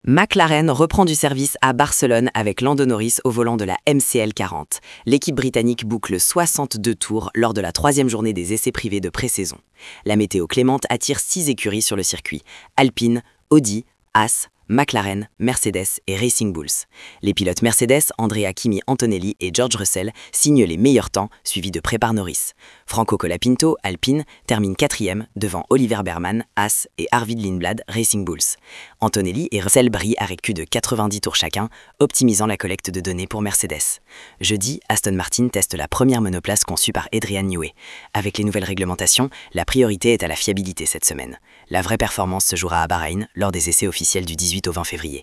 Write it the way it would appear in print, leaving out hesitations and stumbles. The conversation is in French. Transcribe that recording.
McLaren reprend du service à Barcelone avec Lando Norris au volant de la MCL 40. L'équipe britannique boucle 62 tours lors de la troisième journée des essais privés de pré-saison. La météo clémente attire 6 écuries sur le circuit: Alpine, Audi, Haas, McLaren, Mercedes et Racing Bulls. Les pilotes Mercedes, Andrea Kimi Antonelli et George Russell signent les meilleurs temps, suivis de près par Norris. Franco Colapinto, Alpine, termine 4e devant Oliver Berman, Haas et Arvid Lindblad, Racing Bulls. Antonelli et Russell brillent avec plus de 90 tours chacun, optimisant la collecte de données pour Mercedes. Jeudi, Aston Martin teste la première monoplace conçue par Adrian Newey. Avec les nouvelles réglementations, la priorité est à la fiabilité cette semaine. La vraie performance se jouera à Bahreïn lors des essais officiels du 18 au 20 février.